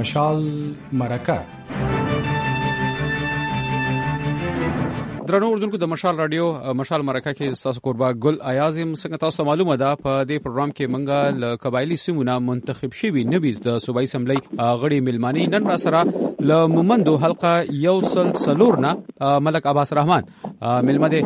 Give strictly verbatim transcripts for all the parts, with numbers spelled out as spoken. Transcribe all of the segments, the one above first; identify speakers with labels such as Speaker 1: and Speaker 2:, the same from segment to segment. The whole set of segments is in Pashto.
Speaker 1: مشال مرکه.
Speaker 2: درنو اردوونکو د مشال رادیو مشال مرکه کې تاسو قربا ګل ایازم څنګه تاسو ته معلومه ده په دې پروګرام کې منګه ل قبایلی سیمونه منتخب شوي نبي د صوبایي اسمبلی غړي ملمانی نن را سره ل مومندو حلقه یوسل سلورنا ملک عباس رحمان ملمده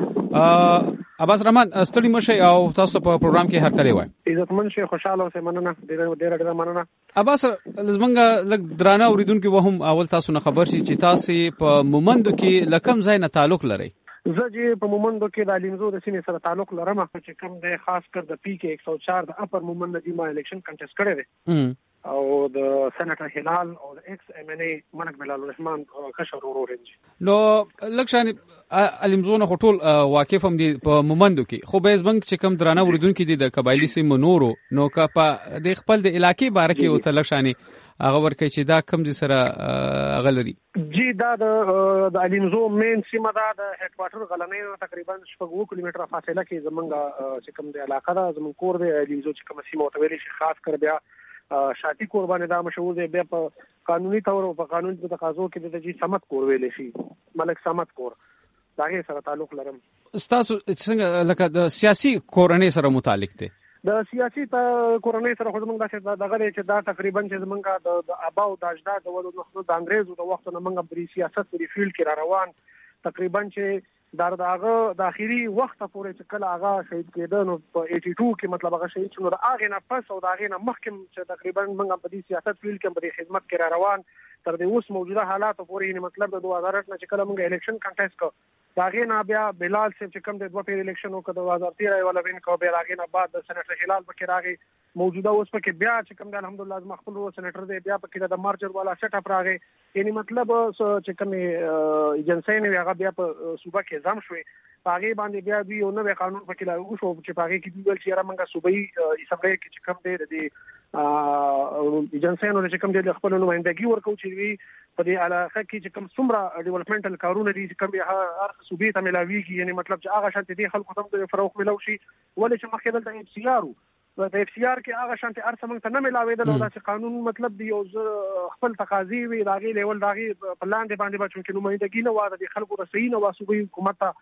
Speaker 2: عباس رحمان ستړي مشه او تاسو په پروګرام کې هر کله وای
Speaker 3: عزتمن شي خوشاله اوسه مننه ډیر ډیر ډیر مننه.
Speaker 2: عباس لزمنګ لګ درانه اوریدونکو وهم اول تاسو نه خبر شي چې تاسو په مومندو کې لکم ځای نه تعلق لري.
Speaker 3: زه چې په مومندو کې د الیمزو د سینې سره تعلق لرم چې کوم د خاص کر د پی کې ایک سو چار د اپر مومند د ما الیکشن کنټیسټ کړی دی او د سېنیټر هلال او د ایکس ایم ان ای منک بلال الرحمن کشر ورور دی. نو
Speaker 2: لکشان الیمزو نه ټول واقف هم دي په مومندو کې خو به زبنګ چې کوم درانه اوریدونکو دي د قبایلی سیمو نورو نو کا په د خپل د علاقې باره کې او تلشاني هغه ورکه چې دا کم دي سره غلري
Speaker 3: جی دا د الیمزو مین سیمه دا د هډ کوارټر غلنې تقریبا شپږ کیلومتره فاصله کې زمونږ چې کوم د علاقې دا زمون کور دی الیمزو چې کوم سیمه تویلې شي خاص کر بیا شاتی قربانه دا مشهور دی بیا په قانوني تور او په قانون په تقاضو کې د جی سمت کور ویل شي ملک سمت کور داغه سره تعلق لرم.
Speaker 2: تاسو څنګه لکه د سیاسي کورنۍ سره متعلق دي؟
Speaker 3: د سیاسي کورنۍ سره خو زمونږ د دغه چې دا تقریبا چې زمونږ د ابا او د اجداد د ولود نو د انګريزو د وخت نه موږ په سیاست په فیلډ کې را روان تقریبا چې در داغه د اخیری وخت پورې چې کله هغه شهید کېده نو په اسی دو کې مطلب هغه شهید شو د هغه نه پس او د هغه نه مخکې چې تقریبا موږ په دې سیاست فیلډ کې په خدمت کې را روان تر دې اوس موجوده حالات پورې مطلب د دوه هزار نه چې کله موږ الیکشن کنټیسټ کو داغه نه بیا بلال صاحب چې کوم د دوه پیر الیکشن او د دوه هزار تیرہ ولا وین کو بیا داغه نه بعد د سېنیټر هلال پکې راغی موجوده اوس پکې بیا چې کوم د الحمدلله از خپل سېنیټر دی بیا پکې د مارچر والا سیټ اپ راغی یعنی مطلب چې کوم ایجنسی نه هغه بیا په صوبه کې ځم شوې پاغي باندې بیا دوی یو نوې قانون پکې لاګو شو چې پاغي کې دوی ول چې را منګه صوبایي اسمبلی کې چې کوم دی د ایجنسیانو چې کوم دی خپل نمائندګي ورکو چې وی په دې علاقه کې چې کوم څومره ډیولپمنټل کارونه دي چې کوم هر صوبې ته ملاويږي یعنی مطلب چې هغه شانتي دي خلکو ته د فروغ ملو شي ولې چې مخکې دلته اف سی آر د اف سی آر کې هغه شانتي ارسمنګ ته نه ملاويدل او دا چې قانون مطلب دی او خپل تقاضي وي داغي لیول داغي په لاندې باندې بچو کې نمائندګي نه واده دي خلکو رسېي نه واسوبې حکومت ته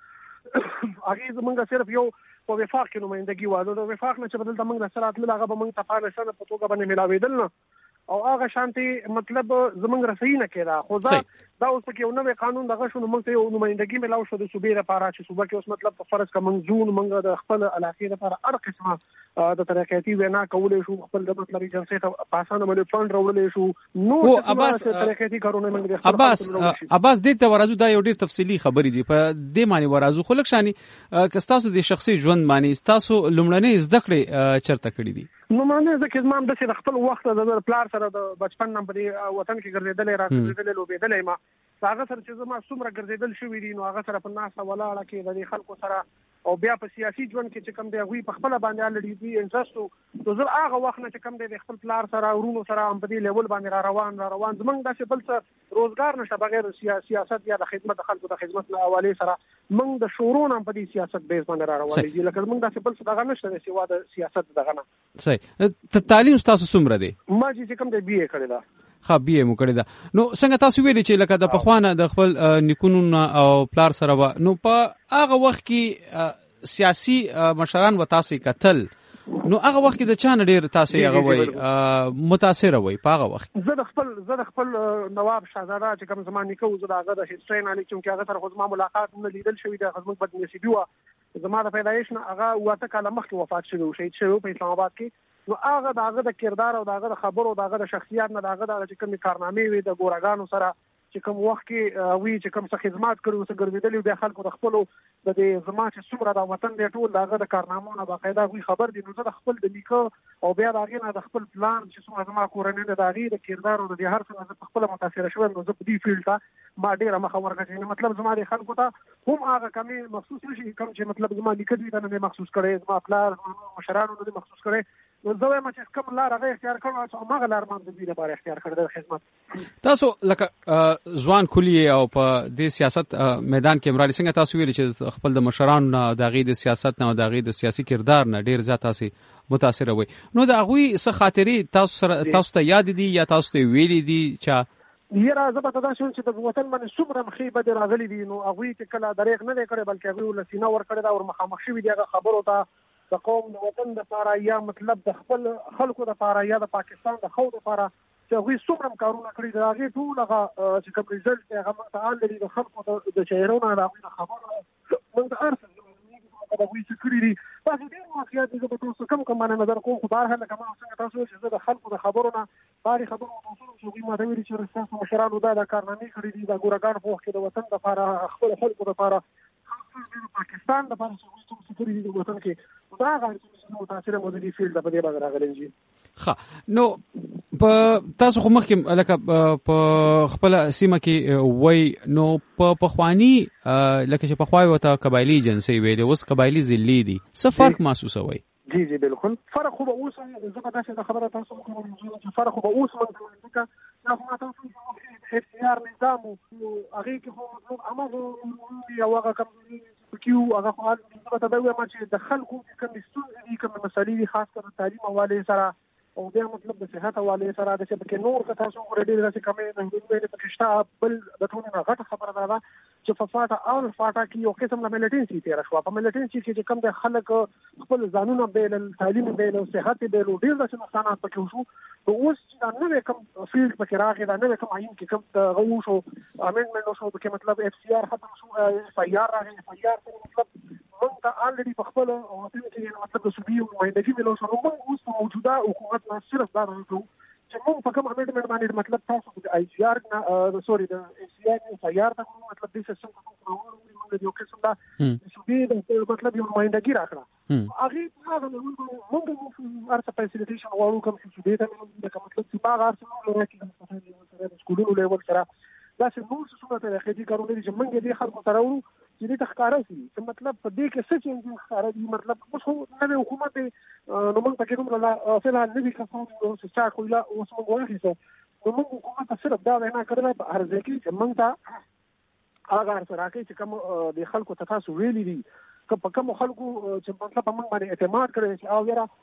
Speaker 3: هغه زمونږ صرف یو په وفاق کې نمائندګي واده د وفاق نه چې بدل تمنګ د سره اتل هغه به موږ ته پاره شنه په توګه باندې ملاويدل نه او هغه شانتي مطلب زمونږ رسېي نه کېدا خو دا دا اوس کې یو نوې قانون دغه شنو موږ ته یو نمائندګي ملاو شو د صوبې لپاره چې صوبه کې اوس مطلب په فرض کا منځون موږ د خپل علاقې لپاره هر قسمه د ترقیاتي وینا کولې شو خپل د مطلب ایجنسی ته پاسانه باندې فند راوړلې شو نو
Speaker 2: عباس
Speaker 3: ترقیاتي کارونه موږ
Speaker 2: عباس عباس دې ته ورازو دا یو ډیر تفصیلی خبرې دي په دې معنی ورازو خلک شاني کستاسو د شخصي ژوند معنی تاسو لومړنۍ زده کړې چرته کړې دي
Speaker 3: نو معنی ځکه زمام د خپل وخت د پلار سره د بچپن نه په وطن کې ګرځېدلې راځېدلې لوبېدلې ما هغه سره چې زما څومره ګرځېدل شوې دي نو هغه سره په ناسه ولاړه کې د خلکو سره او بیا په سیاسي ژوند کې چې کوم دی غوي په خپل باندې الډي دي انټرست نو زه هغه وخت نه چې کوم دی خپل پلار سره ورونو سره هم په دې لیول باندې را روان را روان زمونږ داسې بل څه روزګار نشه بغیر سیاست یا د خدمت د خلکو د خدمت له حواله سره موږ د شورون هم په دې سیاست بیس باندې را روان دي لکه موږ داسې بل څه دغه نشته سیوا د سیاست دغه نه.
Speaker 2: صحیح تعلیم تاسو څومره دی؟
Speaker 3: ما چې کوم دی بي اے کړی دا
Speaker 2: خا بي اے مو کړی دا نو څنګه تاسو ویلي چې لکه د پخوانه د خپل نیکونو او پلار سره نو په هغه وخت کې سیاسي مشران و تاسو قتل نو هغه وخت د چا نه ډیر تاسو هغه وای متاثر وای په هغه وخت
Speaker 3: زه د خپل زه د خپل نواب شهزاده چې کوم زمانه کې وزه هغه د هیستري نه لیکم چې هغه سره خو ما ملاقات نه لیدل شوی د خدمت بد نصیبي و زما د پیدایش نه هغه واته کاله مخکې وفات شوی او شهید شوی په اسلام آباد کې نو هغه دغه د کردار او دغه د خبرو دغه د شخصیت نه دغه د چې کوم کارنامې وي د ګورګانو سره چې کوم وخت کې وی چې کوم څه خدمات کړو څه ګرځیدلی د خلکو د خپل د دې زما چې څومره د وطن دی ټول دغه د کارنامو باقاعده وی خبر دي نو زه د خپل د لیکو او بیا دغه نه د خپل پلان چې څومره زما کورنۍ د دغه د کردار او د هر څه زه خپل متاثر شوم نو زه په دې فیلډ ته ما ډیره مخه ورکړم مطلب زما د خلکو ته هم هغه کمی مخصوص نشي کوم چې مطلب زما لیکل دي نه مخصوص کړي زما پلان مشرانو نه مخصوص کړي زه وایم چې کوم لار هغه اختیار کړو چې هغه لار باندې د دې لپاره اختیار کړی د خدمت.
Speaker 2: تاسو لکه ځوان کلی او په دې سیاست میدان کې مرالي څنګه تاسو ویل چې خپل د مشرانو نه د غي د سیاست نه او د غي د سیاسي کردار نه ډیر زیات تاسو متاثر وي، نو د هغوی څه خاطرې تاسو سره تاسو ته یاد دي یا تاسو ته ویلي دي چې
Speaker 3: یره زه به دا شون چې د وطن باندې څومره مخې بد راغلي دي، نو هغوی چې کله دریغ نه دی کړی بلکې هغوی ولسینه ورکړې دا ور مخامخ شوي دي هغه خبرو ته د قوم د وطن دپاره یا مطلب د خپل خلکو دپاره یا د پاکستان د خو دپاره چې هغوی څومره کارونه کړي د هغې ټول هغه چې کوم ریزلټ دی هغه موږ ته آن لري د خلکو د چهرو نه د هغوی د خبرو موږ ته هر څه د هغوی څه کړي دي. داسې ډېر واقعیات دي، زه به تاسو کوم کوم باندې نظر کوم، خو بهرحال لکه ما څنګه تاسو ویل چې زه د خلکو د خبرو نه بارې خبرو تاسو چې هغوی ما ته ویلي چې ستاسو مشرانو دا د کارنامې کړي دي د ګورګان په وخت کې د وطن دپاره خپل خلکو دپاره پاکستان دپاره چې هغوی څوم څه کړي دي د وطن کې دا هغه چې متاثره مو د دې فیلډ په دې باندې راغلی دي.
Speaker 2: ښه، نو په تاسو خو مخکې لکه په خپل سیمه کې وای نو په پخوانی لکه چې پخوای وته قبایلی جنسي ویلې اوس قبایلی ذلی دي، څه فرق محسوسوي؟
Speaker 3: جی جی بالکل فرق خو به اوس زه به داسې خبره تاسو کوم چې فرق خو به اوس موږ ځکه دا خو تاسو چې اختیار نظام او هغه کې خو مطلب هغه یو هغه کوم کیو هغه خو زه به دا وایم چې د خلکو کوم ستونزې دي کوم مسلې دي خاص کر تعلیم حواله سره او بیا مطلب د صحت حواله سره د چې پکې نور که تاسو ورډي داسې کمې نه ویلې پکې شته بل د ټولو نه غټه خبره ده چې په فاټا او فاټا کې یو قسم د ملټنسي تیر شو په ملټنسي کې چې کوم د خلک خپل ځانونه بیل تعلیم بیل او صحت بیل ډیر د نقصانات پکې شو، نو اوس دا نه کوم فیلډ پکې راغی دا نه کوم عین کې کوم غو شو امندمنت شو پکې مطلب اف سی آر ختم شو اف آی آر راغی اف آی آر مطلب موږ ته الریډي په خپل وطن کې مطلب د سوبي او مایندګي ملو شو موږ اوس موجوده حکومت نه صرف دا راغلو چې موږ په کوم امندمنت باندې مطلب تاسو د آی جی آر نه سوري د اف سی آر اف آی آر ته مطلب د سیستم په اړه موږ د یو قسم دا سوبي د مطلب یو مایندګي راکړه هغه هغه موږ ارڅ فیسیلیټیشن غواړو کوم چې دې ته د مطلب چې باغ ارڅ موږ راکړو د سکولونو لیول سره دا چې نور څه څه ته راځي کارونه چې موږ دې خلکو سره ورو چې دې تخکاره شي چې مطلب په دې کې څه چې ښکاره دي مطلب اوس خو نوې حکومت نو موږ پکې دومره فعلا نوي کسان چې چا کوله اوس موږ واخیسته نو موږ حکومت ته صرف دا وینا کړې په هر ځای کې چې موږ ته هغه هر څه راکړي چې کوم د خلکو ته تاسو ویلي دي که په کوم خلکو چې مطلب موږ باندې اعتماد کړی چې او یاره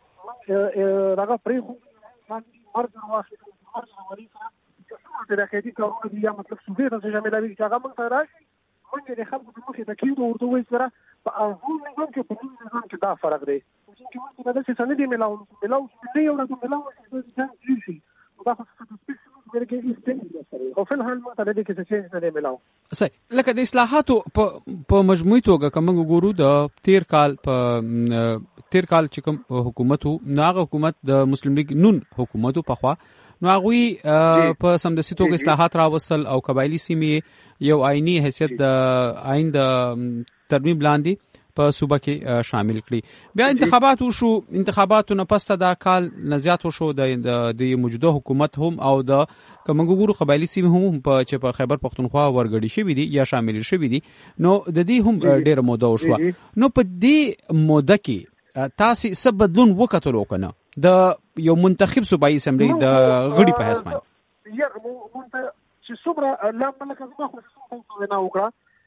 Speaker 3: موږ هغه پرې خو مرګ واخیستل مرګ وري سره د راکېدي کارونه دي یا مطلب سوزي ته چې ملي چې هغه موږ ته راشي موږ د خلکو په مخې ته کېږو ورته وایي سره په هغه نظام کې په نوم نظام کې دا فرق دی چې موږ ته داسې څه نه دي ملاو ملاو نه یو ورځ ملاو چې دا ځي شي دا خو څه سپیشل ورګي ایستنی او په الحال ما ته د دې کې څه نه دی ملاو.
Speaker 2: صحیح، لکه د اصلاحاتو په مجموعي توګه کوم ګورو د تیر کال په تیر کال چې کوم حکومت وو ناغه حکومت د مسلم لیگ نون حکومت په خوا نو هغه په سمدستي توګه اصلاحات راوستل او قبایلی سیمې یو آئینی حیثیت د آئین د ترمیم لاندې په صوبه کې شامل کړي. بیا انتخابات وشو، انتخاباتو نه پسته دا کال نزيات وشو د د موجوده حکومت هم او د کومګورو قبایلی سیمې هم په چې په خیبر پختونخوا ورګړي شوی دي یا شامل شوی دي، نو د دې هم ډېر موده وشو. نو په دې موده کې تاسو څه بدلون وکړو کنه د یو منتخب صوبایي اسمبلی د غړي په حساب باندې
Speaker 3: یا مونږ چې څومره لامل لکه زما خو څه نه وکړه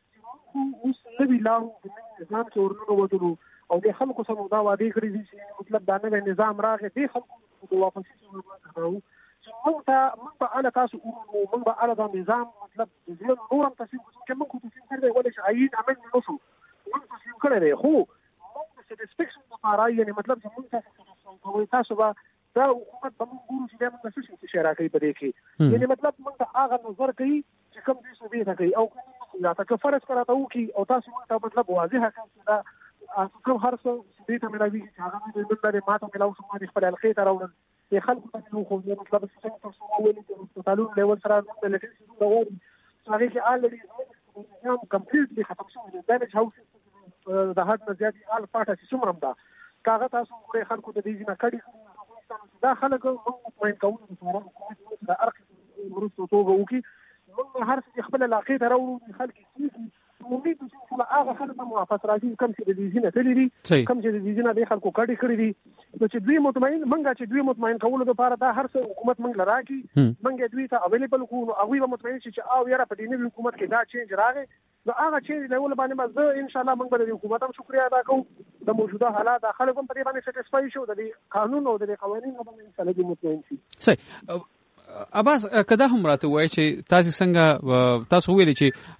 Speaker 3: چې اوس نوی لاو د نظام کې ورننه وځو او د خلکو سره دا وعده کړی دي چې مطلب دا نه نظام راغی د خلکو د واپس کېدو چې موږ ته موږ په اړه تاسو او موږ په اړه د نظام مطلب د ځین نورم تاسو چې موږ کوم څه کړی ولې چې عین عمل نه شو موږ تاسو کړی خو موږ د سټیټیسټکس لپاره یعنی مطلب چې موږ تاسو کوي تاسو به دا حکومت به موږ ګورو چې دا موږ څه څه راکړي په دې کې یعنی مطلب موږ ته هغه نظر کوي چې کوم دې صوبې ته کوي او کوم یا تاسو فرض کراته وو کی او تاسو موږ ته مطلب واضح کړئ دا کوم هر څه دې ته ملایوي چې هغه دې بل ماته ملاو شو ما خپل الخير راوړل د خلکو ته نو خو مطلب څه تاسو ولې چې تعلق لیول سره د لټې څه راوړي هغه کې الریډي نظام کمپلیټلی ختم شو د دامج هاوس د هټ نزياتي ال پاټه چې څومره ده کاغه تاسو ګوري خلکو ته دې نه کړي دا خلک موږ مطمئن کوو چې حکومت د ارخ مرستو توګه وکي موږ هر څه خپل علاقې ته راوړو خلک امید چې هغه خلک هم واپس راځي کوم چې د دې ځینې تللی دي کوم چې د دې ځینې د خلکو کډې کړې دي نو چې دوی مطمئن منګه چې دوی مطمئن کولو لپاره دا هر څه حکومت منګ لراکي منګه دوی ته اویلیبل کو نو هغه به مطمئن شي چې او یاره په دې نوې حکومت کې دا چینج راغی نو هغه چینج له ول باندې زه ان شاء الله موږ به د حکومت هم شکریا ادا کوو د موجوده حالات خلک هم په دې باندې سټیسفای شو د قانون او د قوانینو باندې ان شاء الله مطمئن شي.
Speaker 2: صحیح عباس کدا هم راته وای چې تاسو څنګه تاسو ویل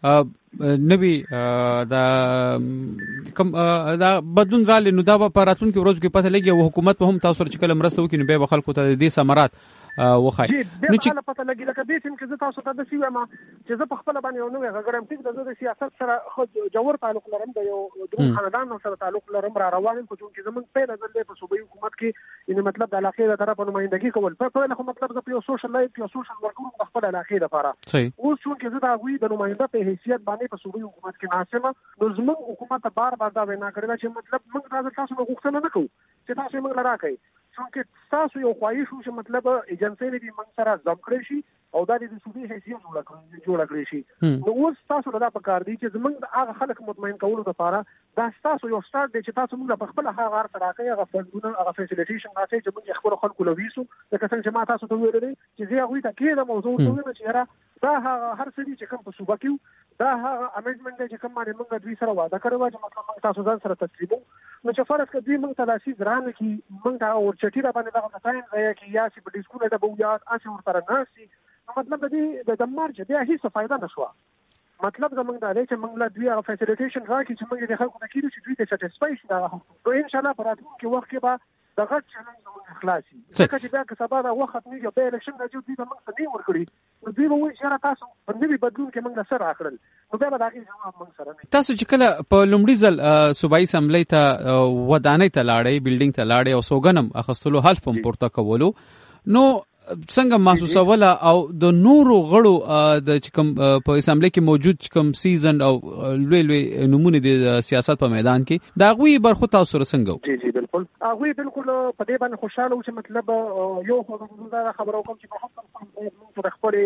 Speaker 2: چې نبی دا کوم دا بدلون را لنو دا په راتلونکو ورځو کې پته لګي او حکومت په هم تاسو سره چې کله مرسته وکړي نو به خلکو ته دې ثمرات وخای
Speaker 3: نو چې پته لګي لکه دې چې زه تاسو ته د سیمه ما چې زه په خپل باندې یو نوې غږرم چې د سیاست سره خو جوړ تعلق لرم د یو دوه خاندان سره تعلق لرم را روان کوم چې زمون په نظر په صوبایي حکومت کې ان مطلب د علاقې له طرفه نمائندګي کول په له مطلب د یو سوشل لایف یو سوشل ورکر د خپل علاقې لپاره اوس چې زه دا غوي د نمائنده په حیثیت باندې په صوبایي حکومت کې ناسمه نو زمون حکومت بار بار دا وینا کړل چې مطلب موږ تاسو نه غوښتنه نه کوو چې تاسو موږ لرا کوي څنګه تاسو یو خواهش وو چې مطلب ایجنسی دې موږ سره ځم کړی شي او دا د صوبې حیثیت جوړ کړی جوړ کړی شي نو اوس تاسو له پکار دي چې موږ هغه خلک مطمئن کولو لپاره دا تاسو یو سٹارټ دی چې تاسو موږ په خپل هغه غار سره کوي هغه فندونه هغه فیسیلیټیشن راځي چې موږ خپل خلکو لويسو د کسان چې ما تاسو ته ویل دي چې زه هغه ته کې د موضوع ته ویل چې را دا هر څه دي چې کوم په صوبه کې دا هغه امندمنت چې کوم باندې موږ دوی سره وعده کړو چې مطلب موږ تاسو ځان سره تسلیمو نو چې فرض کړي موږ تلاشي ځران کې موږ دا ورچټی را باندې دا ټایم ځای کې یا چې په ډیسکو نه د بویا اسی ورته ناسي مطلب د دې د مارج بیا هیڅ فائدہ نشوه مطلب زمونږ دا دی چې موږ لا دوی هغه فیسیلیټیشن راکړي چې موږ د خلکو ته کېږي چې دوی ته سټیسفای شي دا نو ان شاء الله په راتلونکي وخت کې به د غټ چلنج زموږ خلاصي ځکه چې بیا که سبا دا وخت نه یو به الیکشن راځي دوی به موږ ته نه ورکړي نو دوی به وایي چې تاسو په نوي بدلون کې موږ سره راکړل نو بیا به دا هغې جواب موږ سره نه
Speaker 2: تاسو چې کله په لومړي ځل صوبایي اسمبلۍ ته ودانۍ ته لاړئ بلډینګ ته لاړئ او سوګنم اخیستلو حلف هم پورته کولو نو څنګه محسوسه ولا او د نورو غړو د کوم په اسمبلی کې موجود کوم سیزن او لوی لوی نمونه د سیاست په میدان کې دا غوي برخو تاسو سره څنګه
Speaker 3: جی جی بالکل هغه بالکل په دې باندې خوشاله و چې مطلب یو خبرو کوم چې په خپل په خپل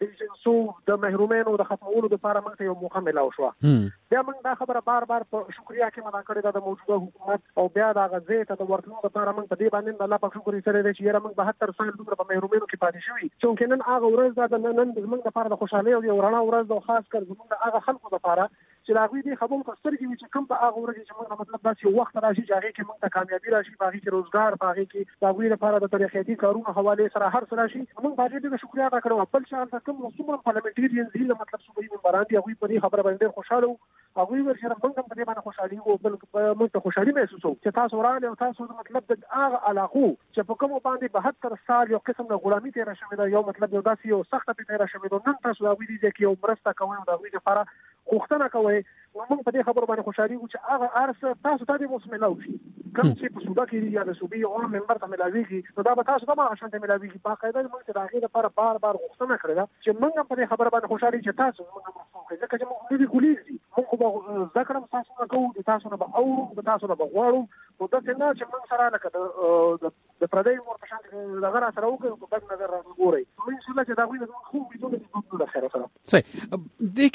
Speaker 3: سو د محرومینو د ختمولو لپاره موږ ته یو موقع ملاو شو بیا موږ دا خبره بار بار په شکریا کې مدا کړې د موجوده حکومت او بیا دا غزې ته د ورتلو لپاره موږ په دې باندې الله په شکر سره دې چې موږ بهتر سال دومره په محرومینو کې پاتې شوي چې نن هغه ورځ دا نن موږ لپاره د خوشحالۍ او د رڼا ورځ او خاص کر موږ هغه خلکو لپاره چې هغه دې خبرو په سترګې چې کوم په هغه ورځ چې موږ مطلب داسې وخت راشي چې هغه کې موږ ته کامیابی راشي هغه کې روزګار هغه کې د هغه لپاره د تاریخي کارونو حواله سره هر څه راشي موږ باندې د شکریا ادا کړو خپل شان ته کوم څومره پارلیمنټریان دي مطلب صوبایي ممبران دي هغه په دې خبره باندې خوشاله هغه ورسره موږ هم په دې باندې خوشالي او بل موږ ته خوشالي محسوسو چې تاسو ورانه او تاسو مطلب د هغه علاقو چې په کوم باندې بهتر سال یو قسم د غلامي تیر شوی دا یو مطلب یو داسې یو سخت په تیر شوی نو نن تاسو دا وی دي چې یو مرسته کوي او دا وی لپاره غوښتنه کوي موږ په دې خبرو باندې خوشالي وو چې هغه ارس تاسو ته دې اوس ملاوي شي کوم چې په صوبه کې یا د صوبې او ممبر ته ملاويږي نو دا به تاسو ته ما عشان ته ملاويږي په قاعده موږ ته راغی لپاره بار بار غوښتنه کړې چې موږ په دې خبره باندې خوشالي چې تاسو موږ موږ ځکه چې موږ دې ګولېږي موږ به ذکر تاسو نه کوو تاسو نه به او تاسو نه به غواړو نو دا څنګه چې موږ سره لکه د پردې مور په شان د غره سره وکړو په بل نظر راغوري موږ څه چې دا غوښنه خو بدون د خیره سره
Speaker 2: صحیح دې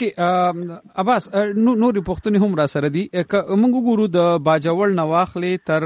Speaker 2: کې عباس نو نو پښتون هم را سره دي موږ ګورو د باجوړ نواخلې تر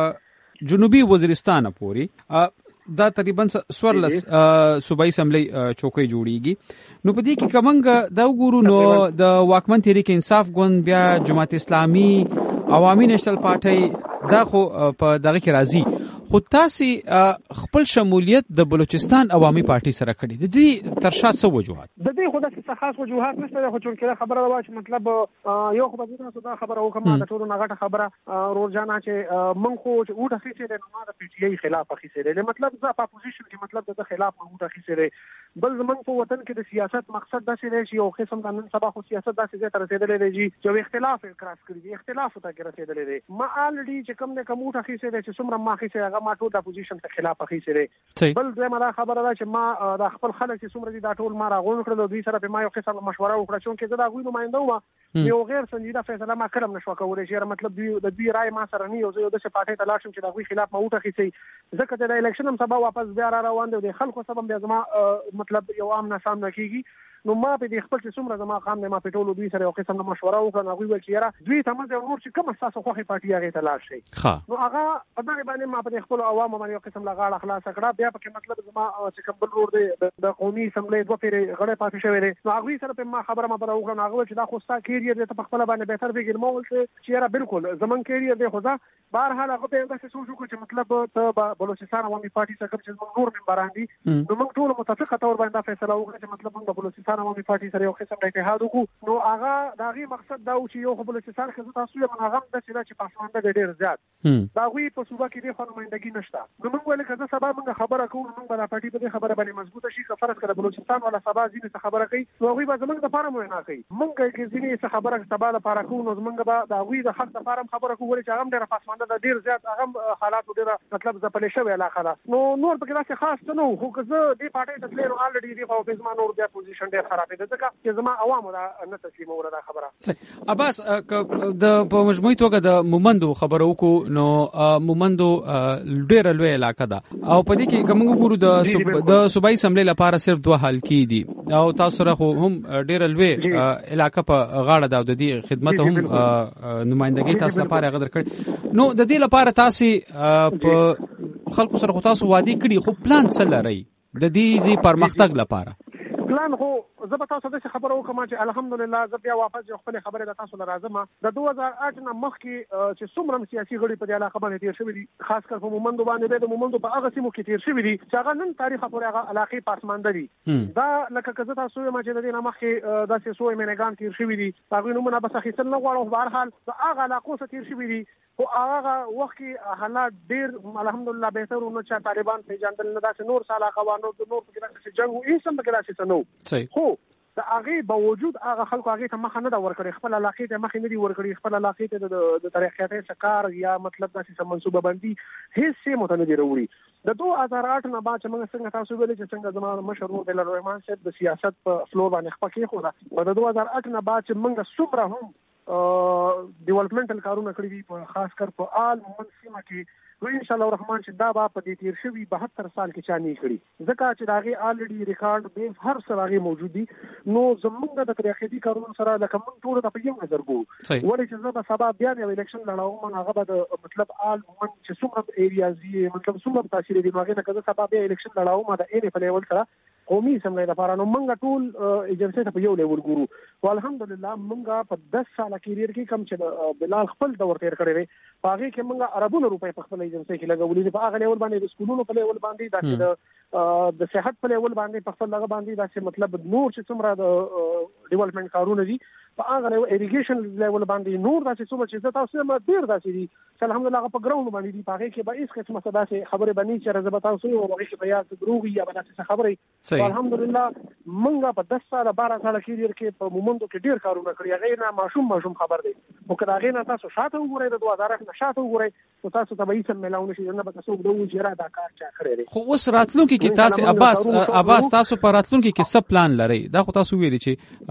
Speaker 2: جنوبي وزیرستان پورې دا تقریبا سورلس صوبایي اسمبلی چوکۍ جوړیږي نو په دې کې کومنګ دا وګورو نو د واکمن تحریک انصاف ګوند بیا جماعت اسلامي عوامي نېشنل پارټي دا خو په دغه کې راځي خو تاسو خپل شمولیت د بلوچستان عوامي پارټي سره کړی د دې ترشا څه وجوهات
Speaker 3: د دې خو د څه خاص وجوهات نشته خو چې خبره دا چې مطلب یو خو به تاسو دا خبره وکړه د ټولو نغټه خبره روزانه چې من خو چې وټه خېڅې د نو د پی ټی آی خلاف خېڅې مطلب د اپوزیشن کې مطلب د خلاف وټه خېڅې بل زمونږ په وطن کې د سیاست مقصد دا چې دی یو قسم د نن سبا خو سیاست داسې ځای ته رسېدلې دی چې اختلاف کراس کړی دی اختلاف ته کې رسېدلې دی ما الډي چې کوم نه کوم وټه خېڅې دی چې څومره ما خېڅې هغه ما ټول د اپوزیشن ته خلاف خېڅې بل زما دا خبره ده چې ما د خپل خلک چې څومره دي دا ټول ما راغون کړل دوی سره په ما یو قسم مشوره وکړه چې زه دا غوښنه نمائنده وم یو غیر سنجیده فیصله ما کړم نشو کولای چې مطلب دوی د دوی رائے ما سره نه یو زه د پارټي ته لاړم چې دا غوښ خلاف ما وټه خېڅې ځکه چې د الیکشن هم سبا واپس بیا را روان دي د خلکو سبب بیا زما مطلب یو عام نه سامنا کیږي نو ما په دې خپل چې څومره زما قام نه ما په ټولو دوی سره یو قسم مشوره وکړه نو ویل چې یاره دوی ته مزه نور چې کوم اساس خوخي پارټي هغه ته لاړ شي نو هغه په دغه باندې ما په خپل عوامو باندې یو قسم لغاړه خلاص کړه بیا په مطلب زما چې کوم بل ور دی د قومي اسمبلی دوه پیری غړې پاتې شوی دی نو هغه سره په ما خبره ما بره وکړه هغه چې دا خو ستا کیریئر دی ته په خپل باندې بهتر فکر مو ول چې یاره بالکل زمون کیریئر دی خو دا بهر حال هغه په داسې سوچ وکړ چې مطلب ته بلوچستان عوامي پارټي څخه چې موږ نور ممبران دي نو موږ ټول متفقه تور باندې فیصله وکړه چې مطلب موږ د بلوچستان عوامي پارټي سره یو قسم د اتحاد وکړو نو هغه دا غي مقصد دا و چې یو بلوچستان کې تاسو یې هغه د چې پاسمانده ډېر زیات دا غوي په صوبه کې د خنمایندګي نشته نو موږ ولې کله سبا موږ خبره کوو موږ به د پارټي په خبره باندې مضبوطه شي که فرض کړه بلوچستان ولا سبا ځینې خبره کوي نو غوي به زمونږ د فارم وینا کوي موږ کې ځینې خبره سبا د فارم کوو نو موږ به د غوي د حق د فارم خبره کوو چې هغه ډېر پاسمانده د ډېر زیات هغه حالات ډېر مطلب ځپلې شوی علاقه ده نو نور په کې داسې خاص څه نه خو که زه د پارټي ته تللی نو الریډي دی خو په زما نور د پوزیشن ډېر خراب دی ځکه چې زما عوامو دا نه تسلیموله دا خبره
Speaker 2: عباس د په مجموعي توګه د مومندو خبرو وکړو نو مومندو ډېر لوی علاقه ده او په دې کې کوم ګورو د د صوبایي اسمبلی لپاره صرف دوه حل کی دي او تاسو سره هم ډېر لوی علاقه په غاړه ده د دې خدمت هم نمائندګي تاسو لپاره غوډر کړ نو د دې لپاره تاسو په خلکو سره تاسو وادي کړي خو پلان څه لري د دې زی پرمختګ لپاره
Speaker 3: پلان خو زه به تاسو د خبرو کوم چې الحمدلله زه بیا واپس خپل خبره د تاسو لرازم د دوه هزار اته نه مخکې چې څومره سیاسي غړي په علاقه باندې تیر شوی دي خاص کر په مومندو باندې د مومندو په هغه سیمو کې تیر شوی دي چې هغه نن تاریخ پورې هغه علاقې پاسمانده دي دا لکه کزه تاسو ما چې د دې نه مخکې د سیاسي مینګان تیر شوی دي هغه نومونه بس اخیستل نه غواړو په هر حال د هغه علاقو څخه تیر شوی دي او هغه وخت کې حالات ډیر الحمدلله بهتر ونه چې طالبان په جاندل نه داسې نور سالا قوانو د نور په کې جنگ او هیڅ هم کې داسې نه خو د هغه باوجود هغه خلکو هغه ته مخ نه دا ورکړي خپل علاقې ته مخ نه دی ورکړي خپل علاقې ته د تاریخیاتي سکار یا مطلب داسې منصوبه بندي هیڅ څه مت نه دی وروړي د دوه هزار اته نه بعد چې موږ څنګه تاسو ویل چې څنګه زموږ مشهور بل رحمان صاحب د سیاست په فلور باندې خپل کې خو دا د دوه هزار اته نه بعد چې موږ څومره هم ډیولپمنټل کارونه کړی دي په خاص کر په آل منسیمه کې نو ان شاء الله الرحمن چې دا با په دې تیر شوی بهتر سال کې چا نه کړی ځکه چې داغه الریډي ریکارډ به هر سره موجود دي نو زمونږ د تاریخي کارونو سره لکه موږ ټول د په یو نظر ګو ولې چې زه به سبا بیا د الیکشن لړاو من هغه د مطلب آل من چې څومره ایریازي مطلب څومره تاثیر دي هغه نه کده سبا بیا الیکشن لړاو ما د اې په لیول سره قومي اسمبلی لپاره نو موږ ټول ایجنسی ته په یو لیول ګورو او الحمدلله موږ په دس سال کېریر کې کم چې بلال خپل دور تیر کړی دی هغه کې موږ اربونو روپۍ په خپل ایجنسی کې لګولې په هغه لیول باندې د سکولونو په لیول باندې د د صحت په لیول باندې په خپل لغه باندې دا چې مطلب نور چې څومره د ډیولپمنٹ کارونه دي په هغه لیول اریګیشن لیول باندې نور دا چې څومره چې تاسو هم ډیر داسې دي چې الحمدلله په ګراوند باندې دي په هغه کې به هیڅ قسمه څه داسې خبره باندې چې رزبه تاسو او هغه کې بیا دروغ یا داسې خبره الحمدلله موږ په دس سال بارہ سال کې کې په مومندو کې ډیر کارونه کړی هغه نه ماشوم ماشوم خبر دی او کله هغه نه تاسو شاته وګورئ د دوه هزار نه شاته وګورئ نو تاسو ته به هیڅ ملاونه شي نه به تاسو وګورئ چې را دا کار چا کړی دی
Speaker 2: خو اوس راتلونکي کې تاسو عباس عباس تاسو پر راتلونکي کې څه پلان لرئ دا خو تاسو ویلي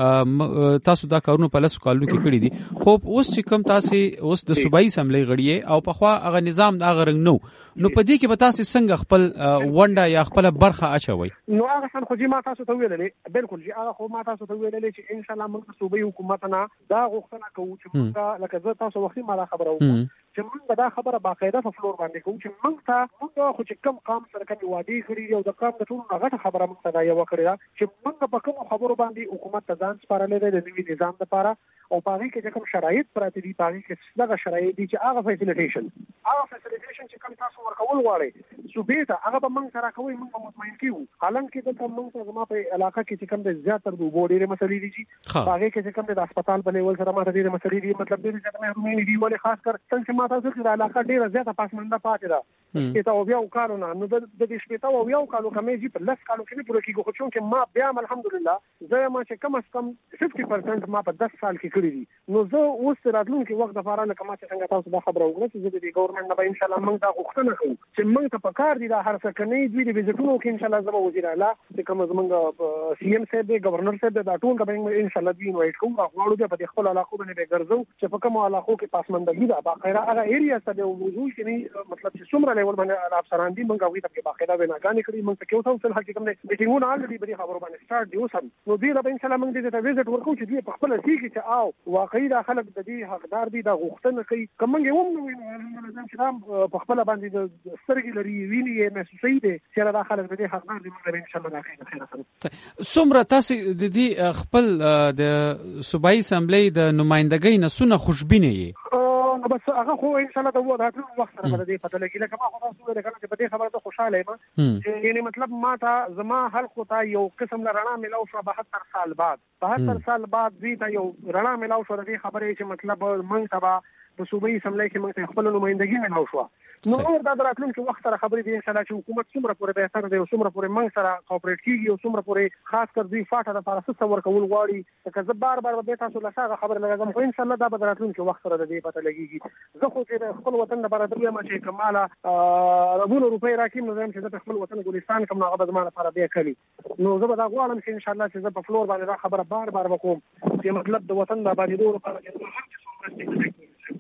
Speaker 2: چې تاسو دا کارونه په لاسو کالو کې کړی دي خو اوس چې کوم تاسو اوس د صوبایي اسمبلی غړي او په خوا هغه نظام دا غرنګ نو نو په دې کې به تاسو څنګه خپل ونډه یا خپل برخه اچوي
Speaker 3: نو هغه څنګه خو ما تاسو ته ویلې بالکل چې هغه خو ما تاسو ته ویلې چې ان شاء الله موږ صوبایي حکومت نه دا غوښتنه کوو چې موږ لکه زه تاسو وختي ما خبره وکړم چې موږ دا خبره باقاعده په فلور باندې کوو چې موږ ته موږ خو چې کم قام سره کوي وادي کړی او د قام د ټولو هغه خبره موږ ته دا یو کړی دا چې موږ په کوم خبرو باندې حکومت ته ځان سپارلې ده د نوي نظام لپاره او پاره کې کوم شرایط پراته دي پاره کې څنګه شرایط دي چې هغه فیسیلیټیشن هغه فیسیلیټیشن چې کوم تاسو ورکول غواړي صوبې ته هغه به موږ سره کوي موږ مطمئن کیو حالانکه د کوم موږ زما په علاقه کې چې کوم د زیاتره د وګړي مسلې دي چې هغه کې چې کوم د هسپتال په لیول سره ماته د مسلې دي مطلب دې چې مې دي ولې خاص کر څنګه ما تاسو کې د علاقه ډیره زیاته پاسمانده پاتې ده چې تا او بیا وکړو نه نو د دې شپې او بیا وکړو کومې چې په لاس کالو کې پوره کېږي خو چې ما بیا الحمدلله زه ما چې کم از کم پنځه پرسنټ ما په دس سال کې کړی دي نو زه اوس راتلونکي وخت د فارانه کما چې څنګه تاسو دا خبره وکړه چې د ګورنمنت نه به ان شاء الله موږ دا غوښتنه کوو چې موږ ته په پکار دي دا هر څه کني دوی د وزټونو کې ان شاء الله زموږ وزیر اعلی چې کوم زمونږ سی ایم صاحب دی گورنر صاحب دا ټول به ان شاء الله دوی انوایټ کوو غواړو چې په خپل علاقو باندې به ګرځو چې په کوم علاقو کې پاسماندګي ده باقاعده هغه ایریا څه د موضوع کې نه مطلب چې څومره لیول باندې افسران دي موږ هغه ته باقاعده ویناګانې کړې موږ ته کې اوسه څه حقیقت نه میټینګونه الریډي به خبرو باندې سٹارټ دی اوسه نو دوی له ان شاء الله موږ دې ته وزټ ورکو چې دوی په خپل ځای کې چې او واقعي دا خلک د دې حقدار دي دا غوښتنه کوي کومه یو نو وینم چې په خپل باندې د سترګې لري ویني یې محسوسي دي چې دا خلک د دې حقدار دي موږ ان شاء الله راځي خیر سره
Speaker 2: څومره تاسو د دې خپل د صوبایي اسمبلی د نمائندګۍ نسونه خوشبینه یې
Speaker 3: نو بس هغه خو ان شاء الله د وخت راتلو وخت سره به دې پته لګي لکه ما خو تاسو ویل کړم چې په دې خبره ته خوشاله یم چې یعنی مطلب ما ته زما خلکو ته یو قسم له رڼا ملاو شو بهتر سال بعد بهتر سال بعد دې ته یو رڼا ملاو شو د دې خبرې چې مطلب موږ ته په صوبایي اسمبلی کې موږ ته خپل نمائندګي ملاو شو نو اور دا راتلونکي وخت سره خبرې دي ان شاء الله چې حکومت څومره پورې به اثر دی او څومره پورې موږ سره کوپریټ کیږي او څومره پورې خاص کر دوی فاټه د فارسي څور کول غواړي که زه بار بار به تاسو له څنګه خبر لګم خو ان شاء الله دا به راتلونکي وخت سره د دې پته لګيږي زه خو چې خپل وطن لپاره دریم چې کماله ربونو روپۍ راکیم نو زم چې خپل وطن ګلستان کوم هغه به زمانه لپاره بیا کړی نو زه به دا غواړم چې ان شاء الله چې زه په فلور باندې دا خبره بار بار وکوم چې مطلب د وطن د آبادیدو لپاره چې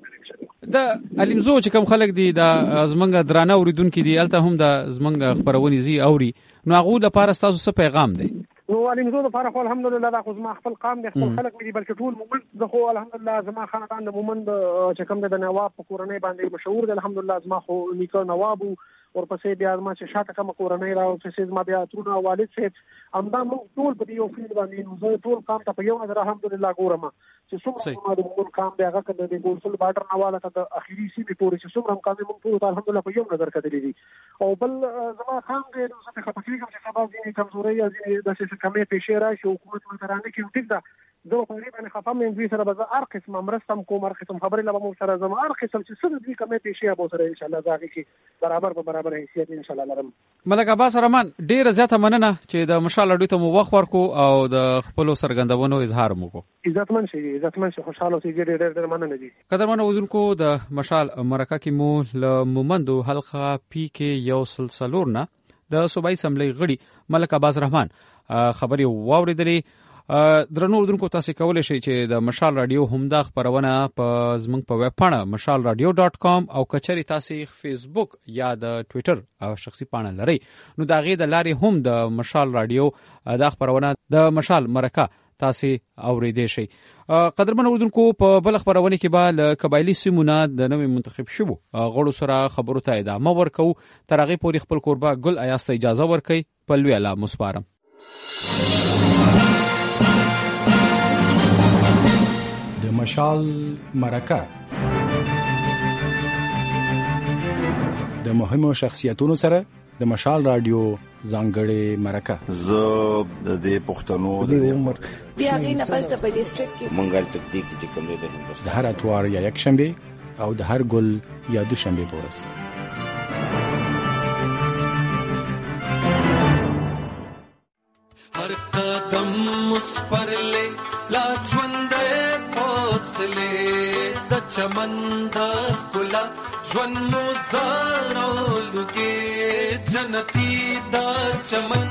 Speaker 2: دا علمزو چې کوم خلک دي دا زمنګ درانه اوریدونکو دي الته هم دا زمنګ خبرونی زی اوري نو هغه لپاره تاسو څه پیغام دی
Speaker 3: نو علمزو لپاره خو الحمدلله دا خو زما خپل قام دي خپل خلک مې بلکې ټول مومن زه خو الحمدلله زما خاندان د مومن چې کوم د نواب په کورنۍ باندې مشهور دي الحمدلله زما خو نیکه نواب ورپسې بیا ما چې شاته کوم کورنۍ راو چې ما بیا ترونه والد صاحب همدا موږ ټول په یو فیلډ باندې نو زه ټول قام ته په یو نظر الحمدلله ګورم چې څومره د مومن قام دی هغه کله د ګورسل بارډر نواله ته د اخیری سیمې پورې چې څومره قام موږ ټول الحمدلله په یو نظر کتلې دي او بل زما قام دی نو څه خبرې کوم چې سبا ځینې کمزوري یا ځینې د څه کمې پېښې راشي حکومت مترانه کې ټیک ده زه تقریبا خفه مې دوی سره به هر قسم مرستم کوم هر قسم خبرې لبه مو سره زما هر قسم چې څه دې کمې پېښې به سره ان شاء الله ځاږي کې برابر په برابر حیثیت ان شاء الله لرم
Speaker 2: ملک عباس رحمان ډیر زیاته مننه چې د مشال اډو ته مو وخت ورکو او د خپل سرګندونو اظهار مو کو
Speaker 3: عزتمن شي عزتمن شي خوشاله شي ډیر ډیر مننه دي
Speaker 2: قدرمن اوذونکو د مشال مرکه کې مو ل مومندو حلقه پی کې یو سلسلور نه د صوبایي اسمبلی غړي ملک عباس رحمان خبري واوریدلې درنو اوردونکو تاسو کولای شئ چې د مشال رادیو همدا خبرونه په زمنګ په ویب پاڼه مشال رادیو ډاٹ کام او کچري تاسو فیسبوک یا د ټوئیټر او شخصي پاڼه لري نو دا غي د لارې هم د مشال رادیو د خبرونه د مشال مرکه تاسو اوریدئ شئ قدرمن اوردونکو په بل خبرونه کې به ل قبایلی سیمونه د نوې منتخب شوو غړو سره خبرو ته ادامه ورکو تر هغه پورې خپل قربا ګل ایاست اجازه ورکي په لوی اعلی مسپارم
Speaker 1: مشال مرکه د مهمو شخصیتونو سره د مشال رادیو ځانګړې مرکه
Speaker 4: زه د دې پښتنو
Speaker 5: د عمر بیا غي نه پس په ډیسټریکټ کې
Speaker 4: منګل تکتیک چې کوم دی د هندوستان
Speaker 1: د هر اتوار یا یک شنبه او د هر ګل یا دو شنبه پورس
Speaker 6: هر قدم مسپرلے لا ژوند د چمن د خلا ژوند مو زارولږي جنتی د چمن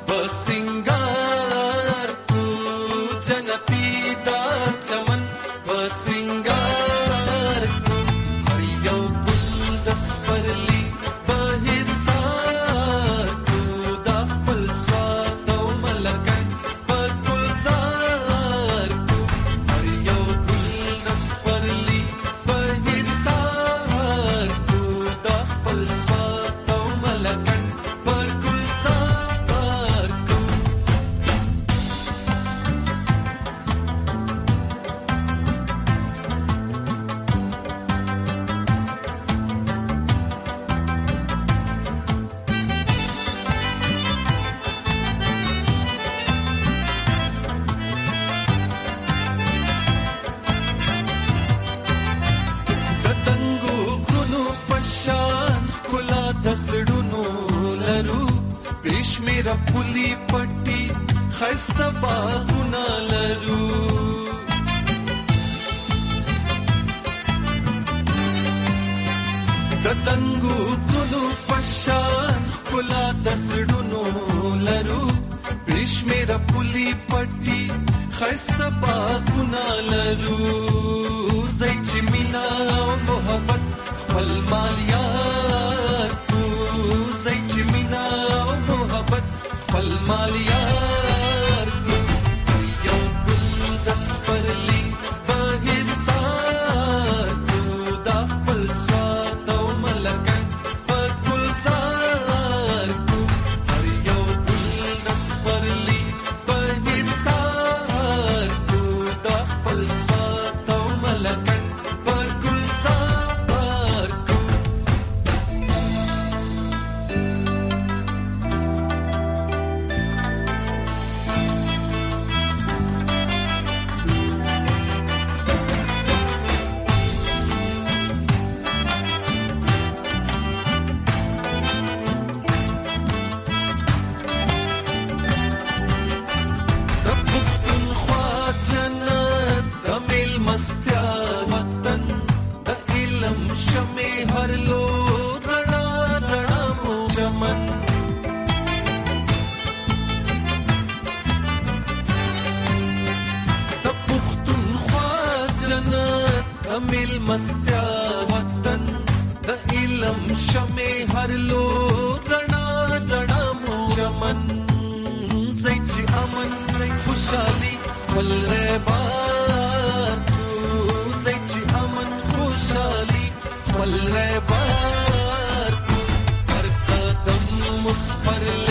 Speaker 6: بسنګار کو جنتی د چمن بسنګار کو هر یو ګل د سپرلی به حصار کو د خپل سواد او ملکن په گلزار کو هر یو ګل د سپرلی په حصار کو د خپل سواد او ملکن په گلزار کو میرا پولی پټي خسته باغونه لرو د دنګو غلو پشان شمیره پولی پټي خسته باغونه لرو زې چې مینا او محبت خپل مالیار کو زې چې مینا او محبت خپل مالیار کو یو ګل د سپرلی په حساب کو دا خپل سات او ملکن په ګلزار کو هر یو ګل د سپرلی په حساب کو دا خپل سات او ملکن په ګلزار کو د پښتونخوا جنت د میلمستیا وطن د علم شمع هر لور رڼا رڼا مو چمن د پښتونخوا جنت د میلمستیا وطن د علم شمع هر لور رڼا رڼا مو چمن زې چې امن خوشالي خپل ربار کو زې چې امن خوشالي خپل ربار کو هر قدم مصبر